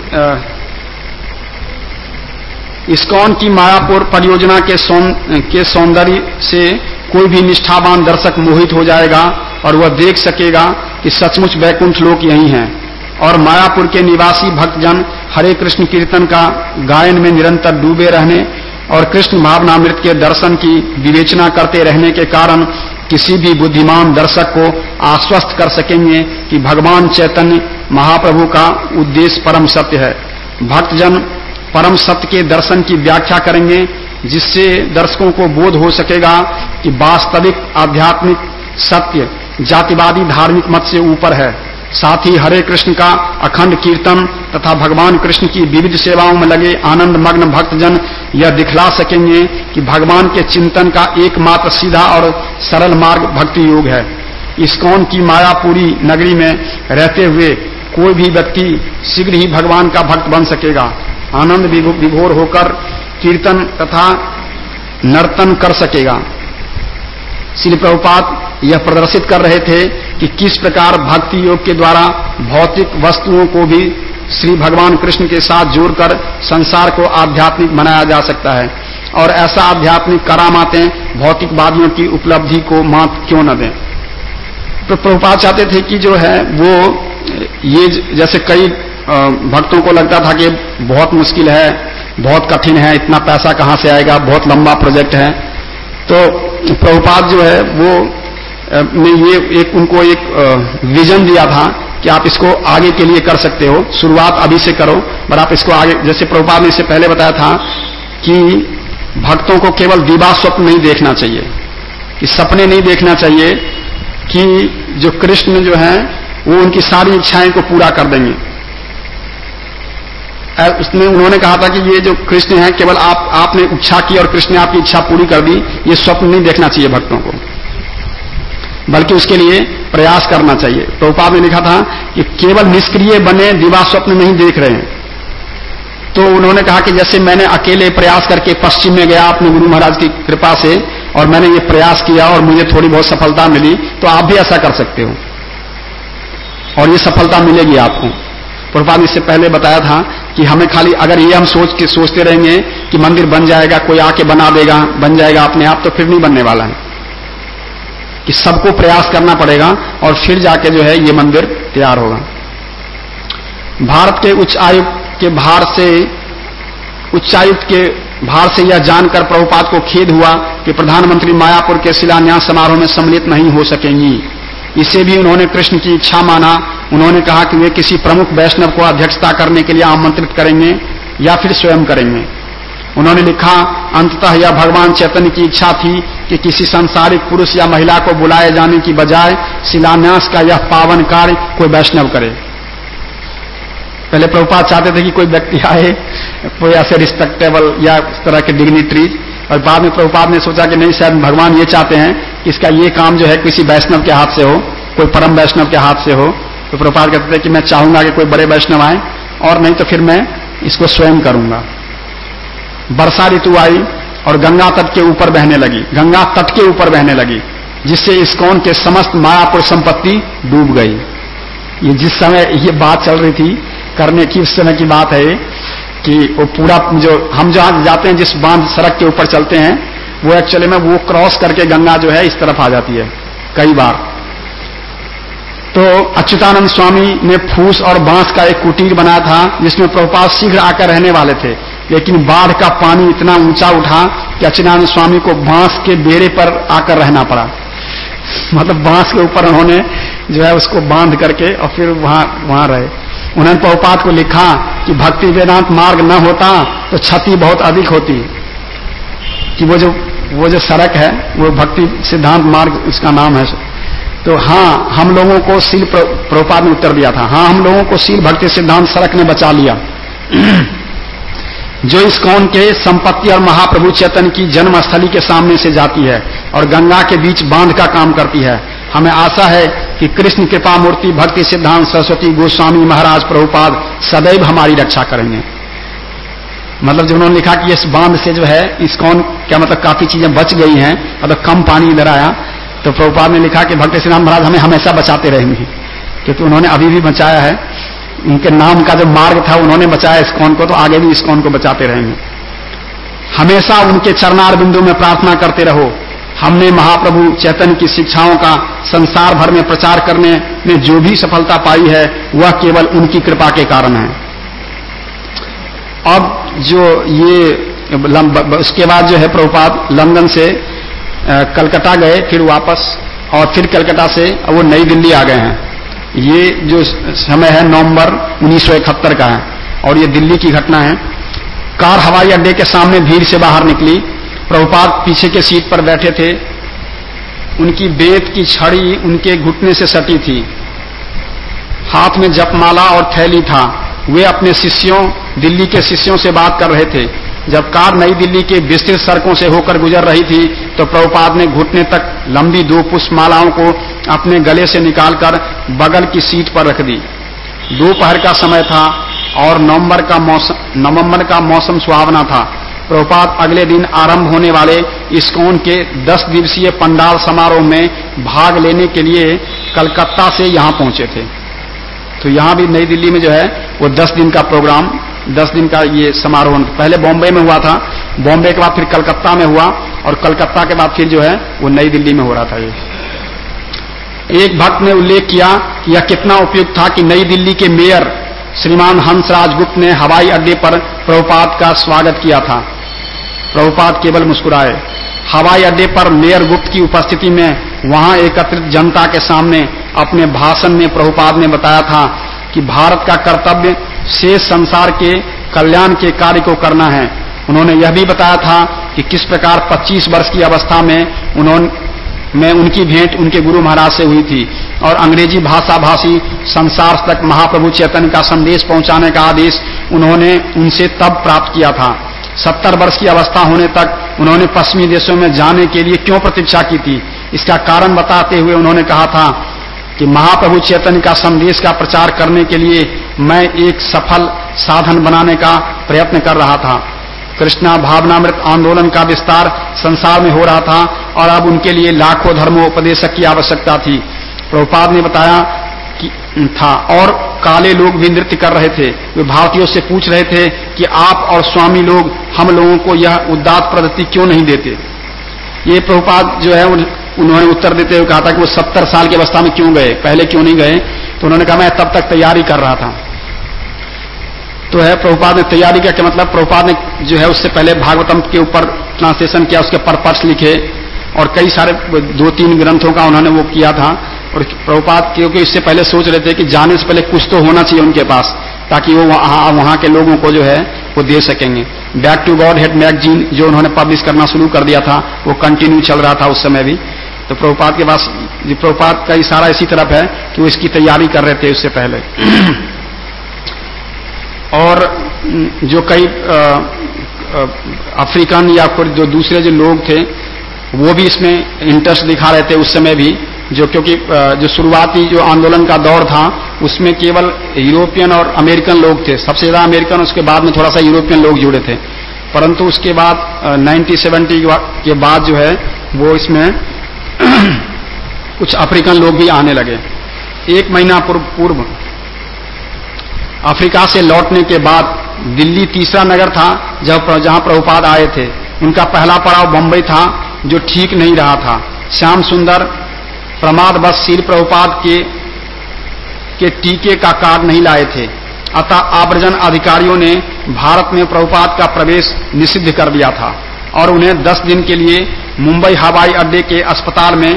इस्कॉन की मायापुर परियोजना के के सौंदर्य से कोई भी निष्ठावान दर्शक मोहित हो जाएगा और वह देख सकेगा कि सचमुच वैकुंठ लोक यही है, और मायापुर के निवासी भक्तजन हरे कृष्ण कीर्तन का गायन में निरंतर डूबे रहने और कृष्ण भावनामृत के दर्शन की विवेचना करते रहने के कारण किसी भी बुद्धिमान दर्शक को आश्वस्त कर सकेंगे कि भगवान चैतन्य महाप्रभु का उद्देश्य परम सत्य है। भक्तजन परम सत्य के दर्शन की व्याख्या करेंगे, जिससे दर्शकों को बोध हो सकेगा कि वास्तविक आध्यात्मिक सत्य जातिवादी धार्मिक मत से ऊपर है। साथ ही हरे कृष्ण का अखंड कीर्तन तथा भगवान कृष्ण की विविध सेवाओं में लगे आनंद मग्न भक्तजन यह दिखला सकेंगे कि भगवान के चिंतन का एकमात्र सीधा और सरल मार्ग भक्ति योग है। इस्कॉन की मायापुरी नगरी में रहते हुए कोई भी व्यक्ति शीघ्र ही भगवान का भक्त बन सकेगा, आनंद विभोर होकर कीर्तन तथा नर्तन कर सकेगा। श्री प्रभुपाद यह प्रदर्शित कर रहे थे कि किस प्रकार भक्ति योग के द्वारा भौतिक वस्तुओं को भी श्री भगवान कृष्ण के साथ जोड़कर संसार को आध्यात्मिक बनाया जा सकता है, और ऐसा आध्यात्मिक करामातें भौतिकवादियों की उपलब्धि को मात क्यों न दें। तो प्रभुपाद चाहते थे कि जो है वो ये जैसे कई भक्तों को लगता था कि बहुत मुश्किल है, बहुत कठिन है, इतना पैसा कहां से आएगा, बहुत लंबा प्रोजेक्ट है, तो प्रभुपाद जो है वो ने ये एक उनको एक विजन दिया था कि आप इसको आगे के लिए कर सकते हो, शुरुआत अभी से करो, पर आप इसको आगे, जैसे प्रभुपाद ने इससे पहले बताया था कि भक्तों को केवल दिवा स्वप्न नहीं देखना चाहिए, कि सपने नहीं देखना चाहिए कि जो कृष्ण जो है वो उनकी सारी इच्छाएं को पूरा कर देंगे। उसने उन्होंने कहा था कि ये जो कृष्ण है केवल आप आपने इच्छा की और कृष्ण ने आपकी इच्छा पूरी कर दी, ये स्वप्न नहीं देखना चाहिए भक्तों को, बल्कि उसके लिए प्रयास करना चाहिए। प्रभुपाद ने लिखा था कि केवल निष्क्रिय बने दिवा स्वप्न नहीं देख रहे हैं। तो उन्होंने कहा कि जैसे मैंने अकेले प्रयास करके पश्चिम में गया अपने गुरु महाराज की कृपा से, और मैंने ये प्रयास किया और मुझे थोड़ी बहुत सफलता मिली, तो आप भी ऐसा कर सकते हो और ये सफलता मिलेगी आपको। प्रभुपाद ने इससे पहले बताया था कि हमें खाली अगर ये हम सोच के सोचते रहेंगे कि मंदिर बन जाएगा, कोई आके बना देगा, बन जाएगा अपने आप, तो फिर नहीं बनने वाला है, कि सबको प्रयास करना पड़ेगा और फिर जाके जो है ये मंदिर तैयार होगा। भारत के उच्च आयुक्त के भार से उच्चायुक्त के भार से यह जानकर प्रभुपाद को खेद हुआ कि प्रधानमंत्री मायापुर के शिलान्यास समारोह में सम्मिलित नहीं हो सकेंगी। इसे भी उन्होंने कृष्ण की इच्छा माना। उन्होंने कहा कि वे किसी प्रमुख वैष्णव को अध्यक्षता करने के लिए आमंत्रित करेंगे या फिर स्वयं करेंगे। उन्होंने लिखा, अंततः यह भगवान चैतन्य की इच्छा थी कि किसी सांसारिक पुरुष या महिला को बुलाए जाने की बजाय शिलान्यास का यह पावन कार्य कोई वैष्णव करे। पहले प्रभुपाद चाहते थे कि कोई व्यक्ति आए, कोई ऐसे रिस्पेक्टेबल या इस तरह के डिग्निटरीज, और बाद में प्रभुपाद ने सोचा कि नहीं, शायद भगवान ये चाहते हैं कि इसका ये काम जो है किसी वैष्णव के हाथ से हो, कोई परम वैष्णव के हाथ से हो। तो प्रभुपाद कहते थे कि मैं चाहूंगा कि कोई बड़े वैष्णव आए, और नहीं तो फिर मैं इसको स्वयं करूंगा। वर्षा ऋतु आई और गंगा तट के ऊपर बहने लगी, गंगा तट के ऊपर बहने लगी, जिससे इस्कॉन के समस्त मायापुर संपत्ति डूब गई। ये जिस समय ये बात चल रही थी करने की, उस समय की बात है कि वो पूरा जो हम जहां जाते हैं, जिस बांध सड़क के ऊपर चलते हैं, वो एक्चुअली में वो क्रॉस करके गंगा जो है इस तरफ आ जाती है कई बार। तो अच्युतानंद स्वामी ने फूस और बांस का एक कुटीर बनाया था जिसमें प्रभुपाद शीघ्र आकर रहने वाले थे, लेकिन बाढ़ का पानी इतना ऊंचा उठा कि अच्युतानंद स्वामी को बांस के बेड़े पर आकर रहना पड़ा। मतलब बांस के ऊपर उन्होंने जो है उसको बांध करके और फिर वहां वहां रहे। उन्होंने प्रभुपाद को लिखा कि भक्ति वेदांत मार्ग न होता तो क्षति बहुत अधिक होती, कि वो जो वो जो सड़क है वो भक्ति सिद्धांत मार्ग उसका नाम है। तो हाँ, हम लोगों को शील, प्रभुपाद ने उत्तर दिया था, हाँ हम लोगों को शील भक्ति सिद्धांत सड़क ने बचा लिया जो इस्कॉन के संपत्ति और महाप्रभु चैतन्य की जन्मस्थली के सामने से जाती है और गंगा के बीच बांध का काम करती है। हमें आशा है कि कृष्ण कृपा मूर्ति भक्ति सिद्धांत सरस्वती गोस्वामी महाराज प्रभुपाद सदैव हमारी रक्षा करेंगे। मतलब जो उन्होंने लिखा कि इस बांध से जो है इस्कॉन क्या मतलब काफी चीजें बच गई हैं, मतलब कम पानी इधर आया, तो प्रभुपाद ने लिखा कि भक्ति सिद्धांत महाराज हमें हमेशा बचाते रहेंगे, क्योंकि उन्होंने अभी भी बचाया है। उनके नाम का जो मार्ग था उन्होंने बचाया इस्कॉन को, तो आगे भी इस्कॉन को बचाते रहेंगे। हमेशा उनके चरणार बिंदु में प्रार्थना करते रहो। हमने महाप्रभु चैतन्य की शिक्षाओं का संसार भर में प्रचार करने में जो भी सफलता पाई है वह केवल उनकी कृपा के कारण है। अब जो ये उसके बाद जो है प्रभुपाद लंदन से कलकत्ता गए, फिर वापस, और फिर कलकत्ता से वो नई दिल्ली आ गए हैं। ये जो समय है नवंबर उन्नीस सौ इकहत्तर का है और ये दिल्ली की घटना है। कार हवाई अड्डे के सामने भीड़ से बाहर निकली। प्रभुपाद पीछे के सीट पर बैठे थे। उनकी बेत की छड़ी उनके घुटने से सटी थी। हाथ में जपमाला और थैली था। वे अपने शिष्यों, दिल्ली के शिष्यों से बात कर रहे थे। जब कार नई दिल्ली के विस्तृत सड़कों से होकर गुजर रही थी तो प्रभुपाद ने घुटने तक लंबी दो पुष्पमालाओं को अपने गले से निकालकर बगल की सीट पर रख दी। दोपहर का समय था और नवंबर का मौसम नवंबर का मौसम सुहावना था। प्रभुपाद अगले दिन आरंभ होने वाले इस्कॉन के दस दिवसीय पंडाल समारोह में भाग लेने के लिए कलकत्ता से यहां पहुंचे थे। तो यहां भी नई दिल्ली में जो है वो दस दिन का प्रोग्राम, दस दिन का ये समारोह पहले बॉम्बे में हुआ था, बॉम्बे के बाद फिर कलकत्ता में हुआ और कलकत्ता के बाद फिर जो है वो नई दिल्ली में हो रहा था। ये एक भक्त ने उल्लेख किया कि यह कितना उपयुक्त था कि नई दिल्ली के मेयर श्रीमान हंसराज गुप्त ने हवाई अड्डे पर प्रभुपाद का स्वागत किया था। प्रभुपाद केवल मुस्कुराए। हवाई अड्डे पर मेयर गुप्त की उपस्थिति में वहां एकत्रित जनता के सामने अपने भाषण में प्रभुपाद ने बताया था कि भारत का कर्तव्य शेष संसार के कल्याण के कार्य को करना है। उन्होंने यह भी बताया था कि किस प्रकार पच्चीस वर्ष की अवस्था में उन्होंने में उनकी भेंट उनके गुरु महाराज से हुई थी और अंग्रेजी भाषा भाषी संसार तक महाप्रभु चैतन्य का संदेश पहुंचाने का आदेश उन्होंने उनसे तब प्राप्त किया था। सत्तर वर्ष की अवस्था होने तक उन्होंने पश्चिमी देशों में जाने के लिए क्यों प्रतीक्षा की थी, इसका कारण बताते हुए उन्होंने कहा था कि महाप्रभु चैतन्य का संदेश का प्रचार करने के लिए मैं एक सफल साधन बनाने का प्रयत्न कर रहा था। कृष्णा भावनामृत आंदोलन का विस्तार संसार में हो रहा था और अब उनके लिए लाखों धर्मोपदेशक की आवश्यकता थी। प्रभुपाद ने बताया कि था और काले लोग भी नृत्य कर रहे थे। वे भारतीयों से पूछ रहे थे कि आप और स्वामी लोग हम लोगों को यह उदात्त प्रवृत्ति क्यों नहीं देते। ये प्रभुपाद जो है उन्होंने उत्तर देते हुए कहा था कि वो सत्तर साल की अवस्था में क्यों गए, पहले क्यों नहीं गए। तो उन्होंने कहा मैं तब तक तैयारी कर रहा था। तो है प्रभुपाद ने तैयारी का क्या मतलब, प्रभुपाद ने जो है उससे पहले भागवतम के ऊपर ट्रांसलेशन किया, उसके परपर्स लिखे और कई सारे दो तीन ग्रंथों का उन्होंने वो किया था। और प्रभुपाद क्योंकि इससे पहले सोच रहे थे कि जाने से पहले कुछ तो होना चाहिए उनके पास ताकि वो वहां वहां के लोगों को जो है वो दे सकेंगे। Back to Godhead magazine जो उन्होंने पब्लिश करना शुरू कर दिया था वो कंटिन्यू चल रहा था उस समय भी। तो प्रभुपाद के पास प्रभुपाद का इशारा इसी तरफ है कि वो इसकी तैयारी कर रहे थे उससे पहले। और जो कई अफ्रीकन या फिर जो दूसरे जो लोग थे वो भी इसमें इंटरेस्ट दिखा रहे थे उस समय भी, जो क्योंकि जो शुरुआती जो आंदोलन का दौर था उसमें केवल यूरोपियन और अमेरिकन लोग थे, सबसे ज्यादा अमेरिकन, उसके बाद में थोड़ा सा यूरोपियन लोग जुड़े थे। परंतु उसके बाद नाइनटीन सेवेंटी के बाद जो है वो इसमें कुछ अफ्रीकन लोग भी आने लगे। एक महीना पूर्व अफ्रीका से लौटने के बाद दिल्ली तीसरा नगर था जब जहां प्रभुपाद आए थे। उनका पहला पड़ाव बंबई था जो ठीक नहीं रहा था। श्याम सुंदर प्रमादवश श्री प्रभुपाद के के टीके का कार्ड नहीं लाए थे, अतः आव्रजन अधिकारियों ने भारत में प्रभुपाद का प्रवेश निषिद्ध कर दिया था और उन्हें दस दिन के लिए मुंबई हवाई अड्डे के अस्पताल में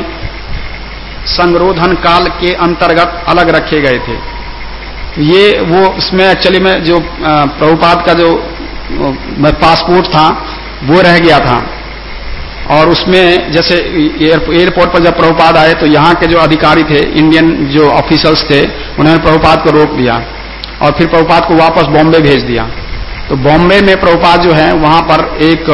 संरोधन काल के अंतर्गत अलग रखे गए थे। ये वो इसमें एक्चुअली में जो प्रभुपाद का जो पासपोर्ट था वो रह गया था और उसमें जैसे एयरपोर्ट पर जब प्रभुपाद आए तो यहाँ के जो अधिकारी थे, इंडियन जो ऑफिसर्स थे, उन्होंने प्रभुपाद को रोक दिया और फिर प्रभुपाद को वापस बॉम्बे भेज दिया। तो बॉम्बे में प्रभुपाद जो है वहां पर एक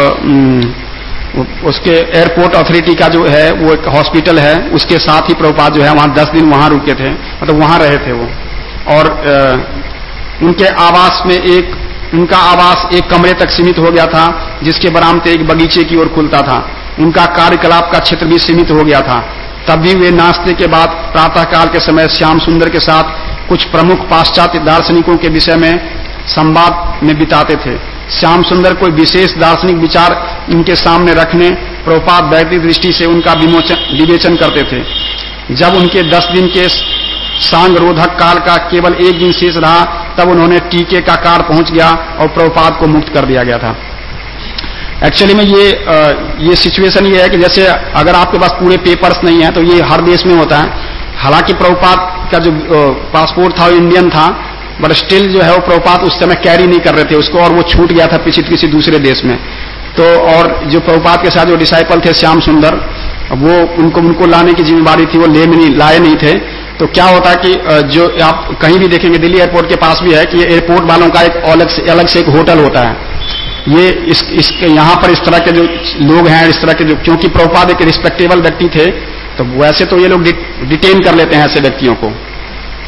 उसके एयरपोर्ट अथॉरिटी का जो है वो एक हॉस्पिटल है, उसके साथ ही प्रभुपाद जो है वहां दस दिन वहां रुके थे, मतलब वहां रहे थे वो। और उनके आवास में एक उनका आवास एक कमरे तक सीमित हो गया था जिसके बरामदे एक बगीचे की ओर खुलता था। उनका कार्यकलाप का क्षेत्र भी सीमित हो गया था। तब भी वे नाश्ते के बाद प्रातःकाल के समय श्याम सुंदर के साथ कुछ प्रमुख पाश्चात्य दार्शनिकों के विषय में संवाद में बिताते थे। श्याम सुंदर कोई विशेष दार्शनिक विचार इनके सामने रखने प्रभुपाद वैदिक दृष्टि से उनका विवेचन करते थे। जब उनके दस दिन के सांगरोधक काल का केवल एक दिन शेष रहा तब उन्होंने टीके का कार्ड पहुंच गया और प्रभुपाद को मुक्त कर दिया गया था। एक्चुअली में ये ये सिचुएशन ये है कि जैसे अगर आपके पास पूरे पेपर्स नहीं है तो ये हर देश में होता है। हालांकि प्रभुपाद का जो पासपोर्ट था वो इंडियन था, बट स्टिल जो है वो प्रभुपाद उस समय कैरी नहीं कर रहे थे उसको और वो छूट गया था किसी किसी दूसरे देश में। तो और जो प्रभुपाद के साथ जो डिसाइपल थे श्याम सुंदर, वो उनको उनको लाने की जिम्मेदारी थी, वो ले नहीं लाए नहीं थे। तो क्या होता है कि जो आप कहीं भी देखेंगे दिल्ली एयरपोर्ट के पास भी है कि एयरपोर्ट वालों का एक अलग से अलग से एक होटल होता है। ये इस, इस यहाँ पर इस तरह के जो लोग हैं, इस तरह के जो, क्योंकि प्रभुपाद एक रिस्पेक्टेबल व्यक्ति थे तो वैसे तो ये लोग डिटेन कर लेते हैं ऐसे व्यक्तियों को।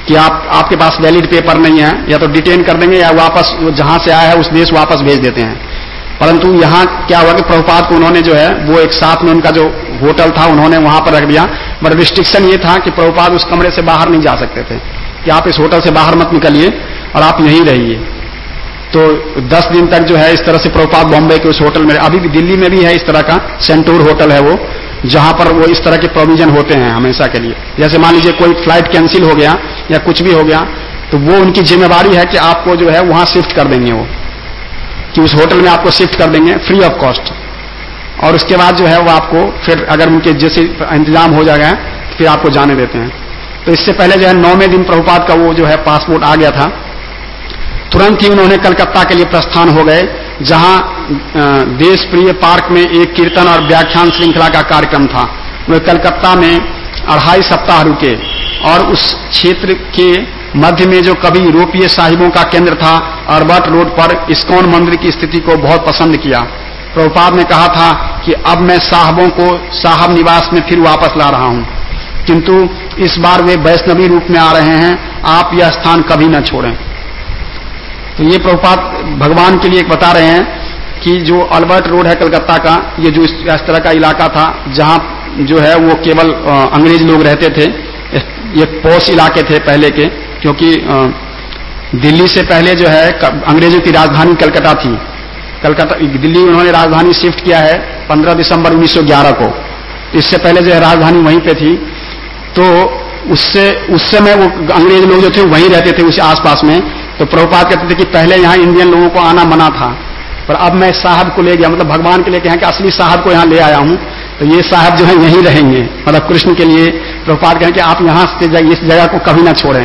कि आप आपके पास वैलिड पेपर नहीं है, या तो डिटेन कर देंगे या वापस जहां से आया है उस देश वापस भेज देते हैं। परंतु यहां क्या हुआ कि प्रभुपाद को उन्होंने जो है वो एक साथ में उनका जो होटल था उन्होंने वहां पर रख दिया, बट रिस्ट्रिक्शन ये था कि प्रभुपाद उस कमरे से बाहर नहीं जा सकते थे कि आप इस होटल से बाहर मत निकलिए और आप यहीं रहिए। तो दस दिन तक जो है इस तरह से प्रभुपाद बॉम्बे के उस होटल में, अभी भी दिल्ली में भी है इस तरह का सेंटूर होटल है वो, जहां पर वो इस तरह के प्रोविजन होते हैं हमेशा के लिए। जैसे मान लीजिए कोई फ्लाइट कैंसिल हो गया या कुछ भी हो गया तो वो उनकी जिम्मेवारी है कि आपको जो है वहां शिफ्ट कर देंगे, वो कि उस होटल में आपको शिफ्ट कर देंगे फ्री ऑफ कॉस्ट, और उसके बाद जो है वो आपको फिर अगर उनके जैसे इंतजाम हो जाएगा फिर आपको जाने देते हैं। तो इससे पहले जो है नौवें दिन प्रभुपाद का वो जो है पासपोर्ट आ गया था, तुरंत ही उन्होंने कलकत्ता के लिए प्रस्थान हो गए, जहां देश प्रिय पार्क में एक कीर्तन और व्याख्यान श्रृंखला का कार्यक्रम था। वे कलकत्ता में अढ़ाई सप्ताह रुके और उस क्षेत्र के मध्य में जो कभी यूरोपीय साहिबों का केंद्र था अल्बर्ट रोड पर इस्कॉन मंदिर की स्थिति को बहुत पसंद किया। प्रभुपाद ने कहा था कि अब मैं साहबों को साहब निवास में फिर वापस ला रहा हूं, किंतु इस बार वे वैष्णवी रूप में आ रहे हैं, आप यह स्थान कभी न छोड़ें। तो ये प्रभुपाद भगवान के लिए एक बता रहे हैं कि जो अल्बर्ट रोड है कलकत्ता का, ये जो इस तरह का इलाका था जहां जो है वो केवल अंग्रेज लोग रहते थे, ये पॉश इलाके थे पहले के, क्योंकि दिल्ली से पहले जो है अंग्रेजों की राजधानी कलकत्ता थी। कलकत्ता दिल्ली उन्होंने राजधानी शिफ्ट किया है पंद्रह दिसंबर उन्नीस सौ ग्यारह को, इससे पहले जो है राजधानी वहीं पे थी। तो उससे उस समय वो अंग्रेज लोग जो थे वहीं रहते थे उस आसपास में। तो प्रभुपाद कहते थे कि पहले यहाँ इंडियन लोगों को आना मना था, पर अब मैं साहब को ले गया, मतलब भगवान के लिए कहें कि असली साहब को यहाँ ले आया हूं, तो ये साहब जो है यहीं रहेंगे, मतलब कृष्ण के लिए। प्रभुपाद कहें कि आप यहाँ से इस जगह को कभी ना छोड़ें।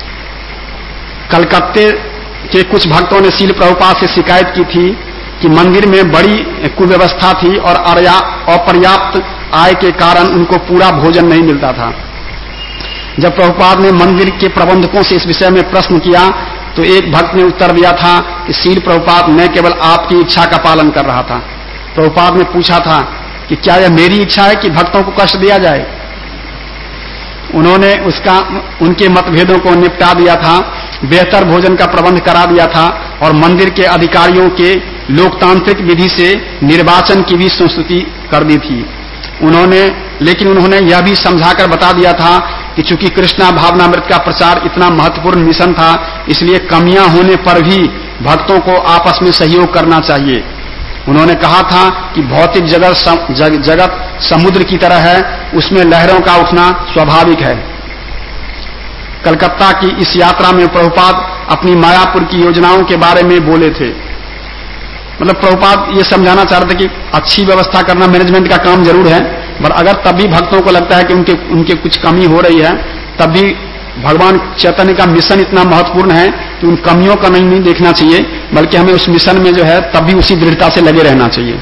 कलकत्ते के कुछ भक्तों ने शील प्रभुपाद से शिकायत की थी कि मंदिर में बड़ी कुव्यवस्था थी और अपर्याप्त आय के कारण उनको पूरा भोजन नहीं मिलता था। जब प्रभुपाद ने मंदिर के प्रबंधकों से इस विषय में प्रश्न किया तो एक भक्त ने उत्तर दिया था कि शील प्रभुपाद मैं केवल आपकी इच्छा का पालन कर रहा था। प्रभुपाद ने पूछा था कि क्या यह मेरी इच्छा है कि भक्तों को कष्ट दिया जाए। उन्होंने उसका उनके मतभेदों को निपटा दिया था, बेहतर भोजन का प्रबंध करा दिया था और मंदिर के अधिकारियों के लोकतांत्रिक विधि से निर्वाचन की भी संस्तुति कर दी थी। उन्होंने लेकिन उन्होंने यह भी समझाकर बता दिया था कि चूंकि कृष्णा भावनामृत का प्रचार इतना महत्वपूर्ण मिशन था, इसलिए कमियां होने पर भी भक्तों को आपस में सहयोग करना चाहिए। उन्होंने कहा था कि भौतिक जगत सम, जग, जगत समुद्र की तरह है, उसमें लहरों का उठना स्वाभाविक है। कलकत्ता की इस यात्रा में प्रभुपाद अपनी मायापुर की योजनाओं के बारे में बोले थे। मतलब प्रभुपाद ये समझाना चाह रहे थे कि अच्छी व्यवस्था करना मैनेजमेंट का काम जरूर है, पर अगर तब भी भक्तों को लगता है कि उनके उनके कुछ कमी हो रही है, तब भी भगवान चैतन्य का मिशन इतना महत्वपूर्ण है कि उन कमियों का नहीं, नहीं देखना चाहिए, बल्कि हमें उस मिशन में जो है तब भी उसी दृढ़ता से लगे रहना चाहिए।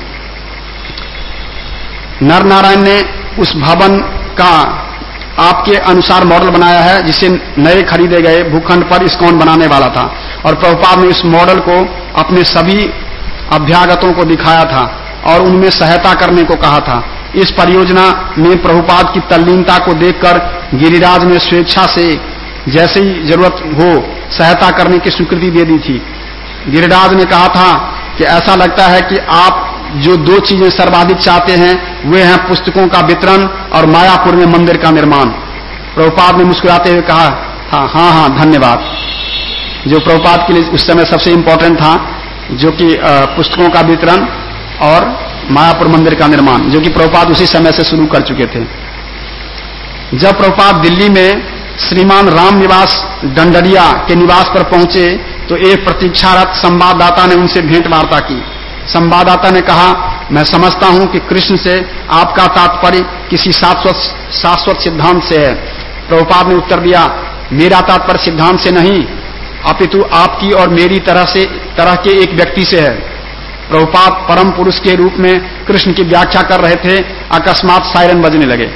नर नारायण ने उस भवन का आपके अनुसार मॉडल बनाया है जिसे नए खरीदे गए भूखंड पर इस्कॉन बनाने वाला था, और प्रभुपाद ने इस मॉडल को अपने सभी अभ्यागतों को दिखाया था और उनमें सहायता करने को कहा था। इस परियोजना में प्रभुपाद की तल्लीनता को देखकर गिरिराज ने स्वेच्छा से जैसे ही जरूरत हो सहायता करने की स्वीकृति दे दी थी। गिरिराज ने कहा था कि ऐसा लगता है कि आप जो दो चीजें सर्वाधिक चाहते हैं वे हैं पुस्तकों का वितरण और मायापुर में मंदिर का निर्माण। प्रभुपाद ने मुस्कुराते हुए कहा था, हाँ हाँ धन्यवाद। जो प्रभुपाद के लिए उस समय सबसे इंपॉर्टेंट था, जो कि पुस्तकों का वितरण और मायापुर मंदिर का निर्माण, जो कि प्रभुपाद उसी समय से शुरू कर चुके थे। जब प्रभुपाद दिल्ली में श्रीमान राम निवास डंडरिया के निवास पर पहुंचे तो एक प्रतीक्षारत संवाददाता ने उनसे भेंट वार्ता की। संवाददाता ने कहा, मैं समझता हूं कि कृष्ण से आपका तात्पर्य किसी शाश्वत शाश्वत सिद्धांत से है। प्रभुपाद ने उत्तर दिया, मेरा तात्पर्य सिद्धांत से नहीं अपितु आपकी और मेरी तरह से तरह के एक व्यक्ति से है। प्रभुपाद परम पुरुष के रूप में कृष्ण की व्याख्या कर रहे थे, अकस्मात सायरन बजने लगे।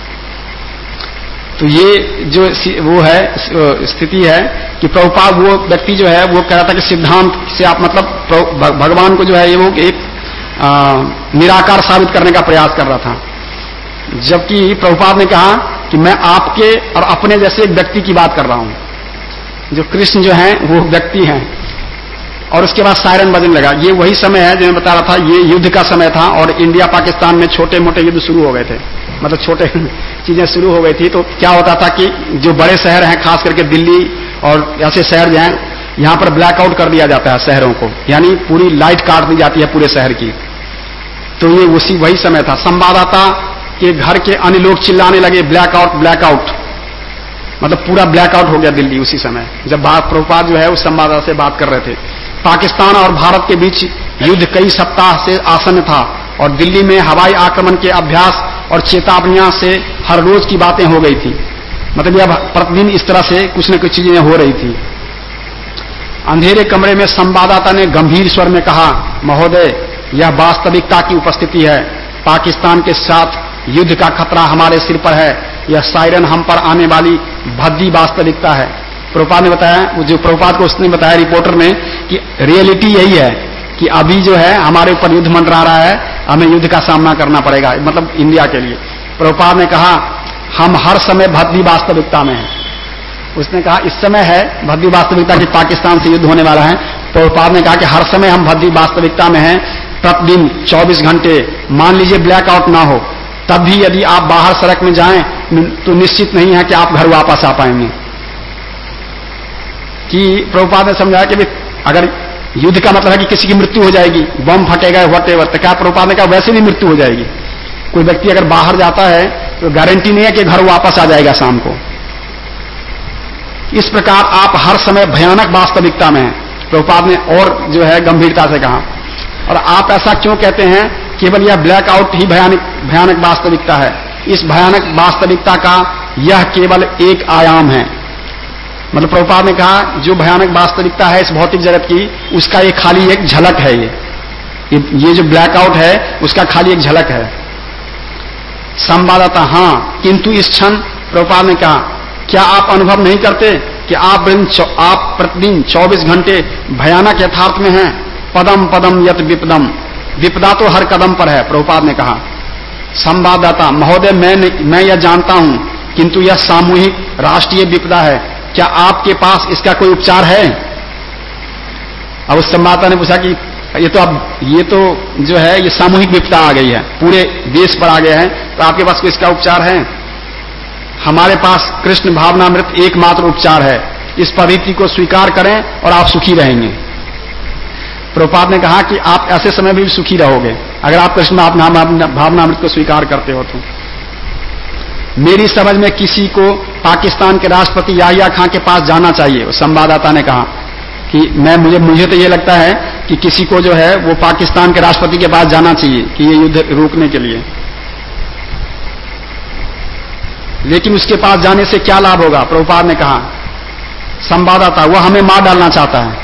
तो ये जो वो है स्थिति है कि प्रभुपाद वो व्यक्ति जो है वो कह रहा था कि सिद्धांत से आप मतलब भगवान को जो है ये वो एक आ, निराकार साबित करने का प्रयास कर रहा था। जबकि प्रभुपाद ने कहा कि मैं आपके और अपने जैसे एक व्यक्ति की बात कर रहा हूं। जो कृष्ण जो हैं वो व्यक्ति हैं। और उसके बाद सायरन बजने लगा। ये वही समय है जो मैं बता रहा था, ये युद्ध का समय था और इंडिया पाकिस्तान में छोटे मोटे युद्ध शुरू हो गए थे, मतलब छोटे चीजें शुरू हो गई थी। तो क्या होता था कि जो बड़े शहर हैं, खास करके दिल्ली और ऐसे शहर जो हैं, यहां पर ब्लैकआउट कर दिया जाता है शहरों को, यानी पूरी लाइट काट दी जाती है पूरे शहर की। तो ये उसी वही समय था। संवाददाता के घर के अन्य लोग चिल्लाने लगे ब्लैकआउट ब्लैकआउट, मतलब पूरा ब्लैकआउट हो गया दिल्ली उसी समय, जब प्रभुपाद जो है उस संवाददाता से बात कर रहे थे। पाकिस्तान और भारत के बीच युद्ध कई सप्ताह से आसन्न था और दिल्ली में हवाई आक्रमण के अभ्यास और चेतावनियां से हर रोज की बातें हो गई थी। मतलब यह प्रतिदिन इस तरह से कुछ न कुछ चीजें हो रही थी। अंधेरे कमरे में संवाददाता ने गंभीर स्वर में कहा, महोदय, यह वास्तविकता की उपस्थिति है। पाकिस्तान के साथ युद्ध का खतरा हमारे सिर पर है। यह सायरन हम पर आने वाली भद्दी वास्तविकता है। प्रभुपाद ने बताया, जो प्रभुपाद को उसने बताया रिपोर्टर ने, कि रियलिटी यही है कि अभी जो है हमारे ऊपर युद्ध मंडरा रहा है, हमें युद्ध का सामना करना पड़ेगा, मतलब इंडिया के लिए। प्रभुपाद ने कहा, हम हर समय भद्दी वास्तविकता में हैं। उसने कहा इस समय है भद्दी वास्तविकता कि पाकिस्तान से युद्ध होने वाला है। प्रभुपाद ने कहा कि हर समय हम भद्दी वास्तविकता में हैं। प्रतिदिन चौबीस घंटे, मान लीजिए ब्लैकआउट ना हो, तब भी यदि आप बाहर सड़क में जाएं तो निश्चित नहीं है कि आप घर वापस आ पाएंगे। कि प्रभुपाद ने समझाया कि अगर युद्ध का मतलब है कि किसी की मृत्यु हो जाएगी, बम फटेगा, व्हाटएवर, तो क्या प्रभुपाद ने कहा वैसे भी मृत्यु हो जाएगी। कोई व्यक्ति अगर बाहर जाता है तो गारंटी नहीं है कि घर वापस आ जाएगा शाम को। इस प्रकार आप हर समय भयानक वास्तविकता में हैं, प्रभुपाद ने और जो है गंभीरता से कहा। और आप ऐसा क्यों कहते हैं, केवल यह ब्लैकआउट ही भयानक भयानक वास्तविकता है। इस भयानक वास्तविकता का यह केवल एक आयाम है। मतलब प्रभुपाद ने कहा जो भयानक वास्तविकता है इस भौतिक जगत की, उसका एक खाली एक झलक है। ये ये जो ब्लैकआउट है उसका खाली एक झलक है। संवाददाता, हाँ, किंतु इस क्षण प्रभुपाद ने कहा, क्या आप अनुभव नहीं करते कि आप आप प्रतिदिन चौबीस घंटे भयानक यथार्थ में हैं? पदम पदम यत विपदम, विपदा तो हर कदम पर है, प्रभुपाद ने कहा। संवाददाता, महोदय, मैं मैं यह जानता हूं, किंतु यह सामूहिक राष्ट्रीय विपदा है। क्या आपके पास इसका कोई उपचार है? अब उस संवाददाता ने पूछा कि ये तो अब ये तो जो है ये सामूहिक विपदा आ गई है, पूरे देश पर आ गया है, तो आपके पास कोई इसका उपचार है? हमारे पास कृष्ण भावनामृत एकमात्र उपचार है। इस पद्धति को स्वीकार करें और आप सुखी रहेंगे। प्रभुपाद ने कहा कि आप ऐसे समय भी सुखी रहोगे अगर आप कृष्ण भावनामृत को स्वीकार करते हो। तो मेरी समझ में किसी को पाकिस्तान के राष्ट्रपति याहिया खां के पास जाना चाहिए। संवाददाता ने कहा कि मैं मुझे मुझे तो ये लगता है कि किसी को जो है वो पाकिस्तान के राष्ट्रपति के पास जाना चाहिए कि ये युद्ध रोकने के लिए। लेकिन उसके पास जाने से क्या लाभ होगा? प्रभुपाद ने कहा, संवाददाता, वह हमें मार डालना चाहता है।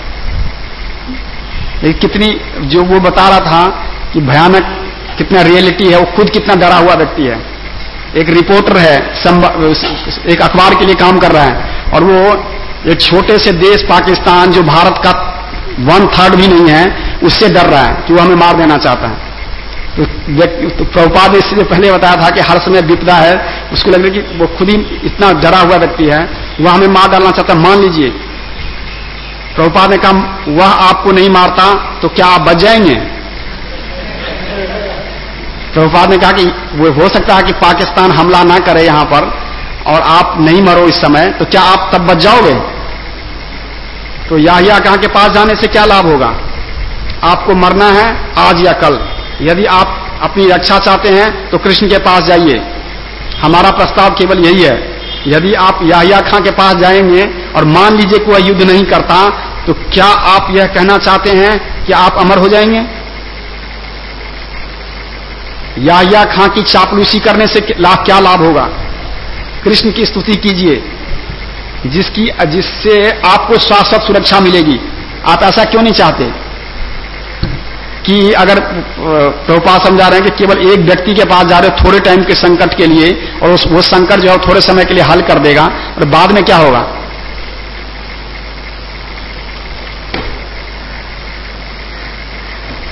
कितनी जो वो बता रहा था कि भयानक कितना रियलिटी है, वो खुद कितना डरा हुआ व्यक्ति है। एक रिपोर्टर है, एक अखबार के लिए काम कर रहा है, और वो एक छोटे से देश पाकिस्तान जो भारत का वन थर्ड भी नहीं है उससे डर रहा है कि वो हमें मार देना चाहता है। तो, तो प्रभुपाद ने इसलिए पहले बताया था कि हर समय विपदा है, उसको लग रहा है कि वो खुद ही इतना डरा हुआ व्यक्ति है, वह हमें मार डालना चाहता है। मान लीजिए, प्रभुपाद ने कहा वह आपको नहीं मारता तो क्या आप बच जाएंगे? प्रभुपाद ने कहा कि वो हो सकता है कि पाकिस्तान हमला ना करे यहां पर और आप नहीं मरो इस समय, तो क्या आप तब बच जाओगे? तो याहिया खां के पास जाने से क्या लाभ होगा? आपको मरना है आज या कल। यदि आप अपनी रक्षा चाहते हैं तो कृष्ण के पास जाइए। हमारा प्रस्ताव केवल यही है। यदि आप याहिया खां के पास जाएंगे और मान लीजिए कि वह युद्ध नहीं करता, तो क्या आप यह कहना चाहते हैं कि आप अमर हो जाएंगे? याहिया खां की चापलूसी करने से लाभ क्या लाभ होगा? कृष्ण की स्तुति कीजिए जिसकी जिससे आपको शाश्वत सुरक्षा मिलेगी। आप ऐसा क्यों नहीं चाहते कि अगर प्रभुपाद समझा रहे हैं कि केवल एक व्यक्ति के पास जा रहे हो थोड़े टाइम के संकट के लिए, और उस वो संकट जो है थोड़े समय के लिए हल कर देगा, और बाद में क्या होगा?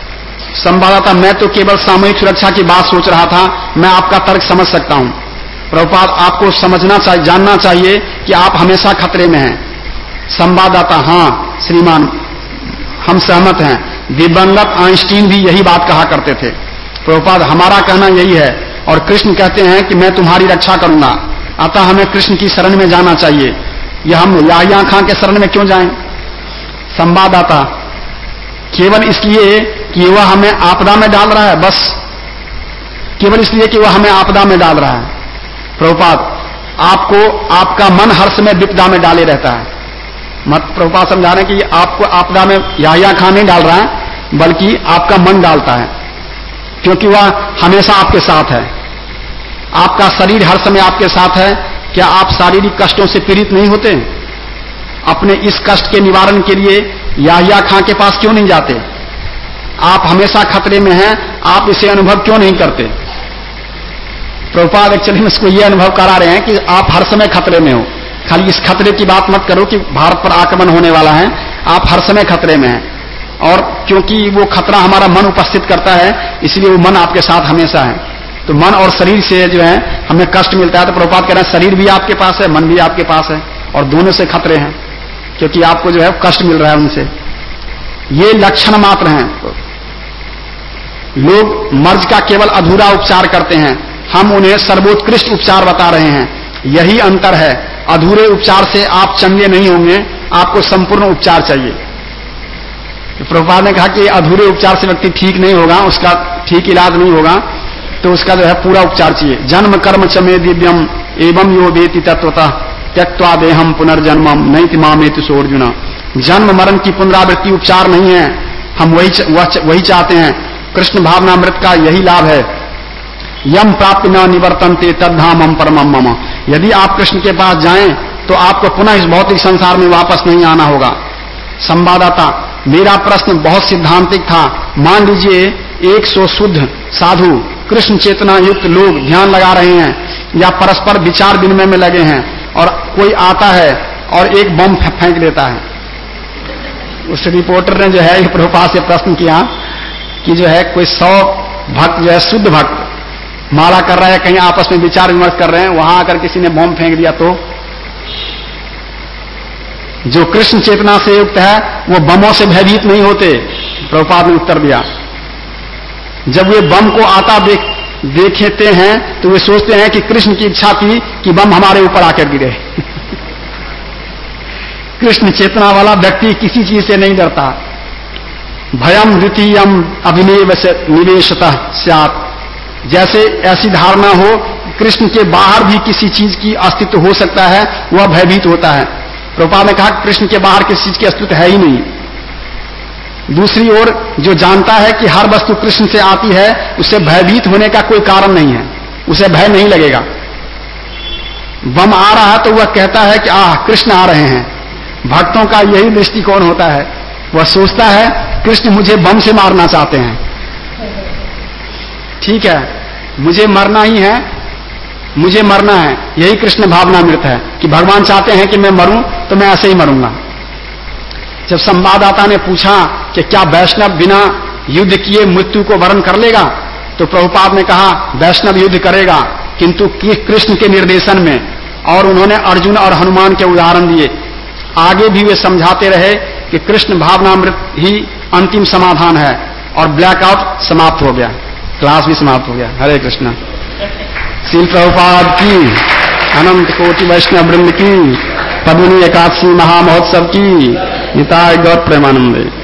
संवाददाता, मैं तो केवल सामूहिक सुरक्षा की बात सोच रहा था। मैं आपका तर्क समझ सकता हूं। प्रभुपाद आपको समझना चाहिए, जानना चाहिए कि आप हमेशा खतरे में हैं। संवाददाता, हाँ श्रीमान हम सहमत हैं। दिवंगत आइंस्टीन भी यही बात कहा करते थे। प्रभुपाद हमारा कहना यही है, और कृष्ण कहते हैं कि मैं तुम्हारी रक्षा करूंगा, अतः हमें कृष्ण की शरण में जाना चाहिए। यह हम याहिया खां के शरण में क्यों जाएं? संवाददाता, केवल इसलिए कि वह हमें आपदा में डाल रहा है, बस केवल इसलिए कि वह हमें आपदा में डाल रहा है। प्रभुपाद आपको आपका मन हर समय विपदा में डाले रहता है। मत प्रभुपाद समझा रहे हैं कि आपको आपदा में याहिया खां नहीं डाल रहा है, बल्कि आपका मन डालता है, क्योंकि वह हमेशा आपके साथ है। आपका शरीर हर समय आपके साथ है। क्या आप शारीरिक कष्टों से पीड़ित नहीं होते? अपने इस कष्ट के निवारण के लिए याहिया खां के पास क्यों नहीं जाते? आप हमेशा खतरे में हैं, आप इसे अनुभव क्यों नहीं करते? प्रभुपाद एक्चुअली में इसको यह अनुभव करा रहे हैं कि आप हर समय खतरे में हो। खाली इस खतरे की बात मत करो कि भारत पर आक्रमण होने वाला है, आप हर समय खतरे में हैं। और क्योंकि वो खतरा हमारा मन उपस्थित करता है, इसलिए वो मन आपके साथ हमेशा है। तो मन और शरीर से जो है हमें कष्ट मिलता है। तो प्रभुपाद कह रहे हैं शरीर भी आपके पास है, मन भी आपके पास है, और दोनों से खतरे हैं, क्योंकि आपको जो है कष्ट मिल रहा है उनसे। ये लक्षण मात्र हैं। लोग मर्ज का केवल अधूरा उपचार करते हैं, हम उन्हें सर्वोत्कृष्ट उपचार बता रहे हैं। यही अंतर है। अधूरे उपचार से आप चंगे नहीं होंगे, आपको संपूर्ण उपचार चाहिए। तो प्रभुपाद ने कहा कि अधूरे उपचार से व्यक्ति ठीक नहीं होगा, उसका ठीक इलाज नहीं होगा, तो उसका जो है पूरा उपचार चाहिए। जन्म कर्म चमे दिव्यम एवं यो वेति तत्वतः त्यक्त्वा देहम पुनर्जन्मम नैति मामेति सोर्जुना। जन्म मरण की पुनरावृत्ति उपचार नहीं है, हम वही वही चाहते हैं। कृष्ण भावनामृत का यही लाभ है। यम प्राप्त न निवर्तन्ते तद्धामम परमम मम। यदि आप कृष्ण के पास जाएं तो आपको पुनः इस भौतिक संसार में वापस नहीं आना होगा। संवाददाता, मेरा प्रश्न बहुत सिद्धांतिक था। मान लीजिए एक सौ शुद्ध साधु कृष्ण चेतना युक्त लोग ध्यान लगा रहे हैं या परस्पर विचार विनिमय में लगे हैं, और कोई आता है और एक बम फेंक देता है। उस रिपोर्टर ने जो है प्रभुपाद से प्रश्न किया कि जो है कोई सौ भक्त जो है शुद्ध भक्त माला कर रहा है, कहीं आपस में विचार विमर्श कर रहे हैं, वहां आकर किसी ने बम फेंक दिया तो? जो कृष्ण चेतना से युक्त है वो बमों से भयभीत नहीं होते। प्रभुपाद ने उत्तर दिया, जब वे बम को आता देख देखते हैं तो वे सोचते हैं कि कृष्ण की इच्छा थी कि बम हमारे ऊपर आकर गिरे। कृष्ण चेतना वाला व्यक्ति किसी चीज से नहीं डरता। भयम द्वितीयम अभिनिवेश निवेशतः स्यात्। जैसे ऐसी धारणा हो कृष्ण के बाहर भी किसी चीज की अस्तित्व हो सकता है, वह भयभीत होता है। प्रभुपाद ने कहा कृष्ण के बाहर किसी चीज की अस्तित्व है ही नहीं। दूसरी ओर जो जानता है कि हर वस्तु कृष्ण से आती है, उसे भयभीत होने का कोई कारण नहीं है, उसे भय नहीं लगेगा। बम आ रहा है तो वह कहता है कि आह कृष्ण आ रहे हैं। भक्तों का यही दृष्टिकोण होता है, वह सोचता है कृष्ण मुझे बम से मारना चाहते हैं। ठीक है, मुझे मरना ही है, मुझे मरना है, यही कृष्ण भावनामृत है कि भगवान चाहते हैं कि मैं मरूं तो मैं ऐसे ही मरूंगा। जब संवाददाता ने पूछा कि क्या वैष्णव बिना युद्ध किए मृत्यु को वरण कर लेगा, तो प्रभुपाद ने कहा वैष्णव युद्ध करेगा, किंतु कृष्ण के निर्देशन में। और उन्होंने अर्जुन और हनुमान के उदाहरण दिए। आगे भी वे समझाते रहे कि कृष्ण भावनामृत ही अंतिम समाधान है, और ब्लैकआउट समाप्त हो गया, क्लास भी समाप्त हो गया। हरे कृष्ण। श्रील प्रभुपाद की, अनंत कोटि वैष्णव वृंद की, पद्मिनी एकादशी महामहोत्सव की, निताय गौर प्रेमानंदे।